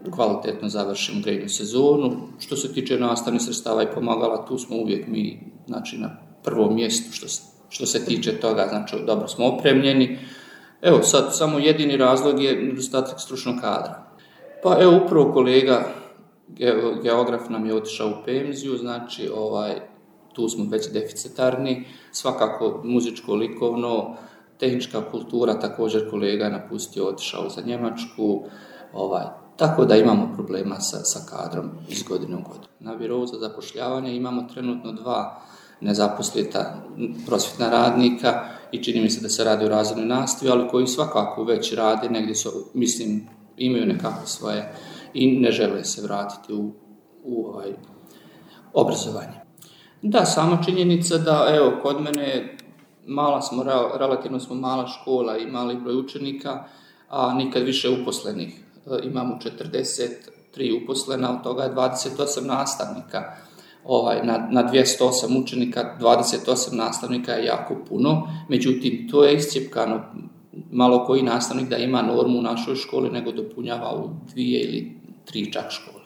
kvalitetno završimo grejnu sezonu. Što se tiče nastavnih sredstava i pomagala, tu smo uvijek mi, znači, na prvom mjestu što se tiče toga, znači dobro smo opremljeni. Evo sad samo jedini razlog je nedostatak stručnog kadra. Pa evo upravo kolega geograf nam je otišao u penziju, znači tu smo već deficitarni, svakako muzičko, likovno, tehnička kultura, također kolega je napustio, otišao za Njemačku, tako da imamo problema sa kadrom iz godine u godinu. Na birou za zapošljavanje imamo trenutno 2 nezaposlita prosvjetna radnika i čini mi se da se radi o razrednoj nastavi, ali koji svakako već rade, negdje su, mislim, imaju nekako svoje i ne žele se vratiti u obrazovanje. Da, sama činjenica da, evo, kod mene relativno smo mala škola i mali broj učenika, a nikad više uposlenih. Imamo 43 uposlena, od toga je 28 nastavnika. Na 208 učenika, 28 nastavnika je jako puno, međutim, to je iscjepkano. Malo koji nastavnik da ima normu u našoj školi, nego dopunjava u 2 ili 3 čak škole.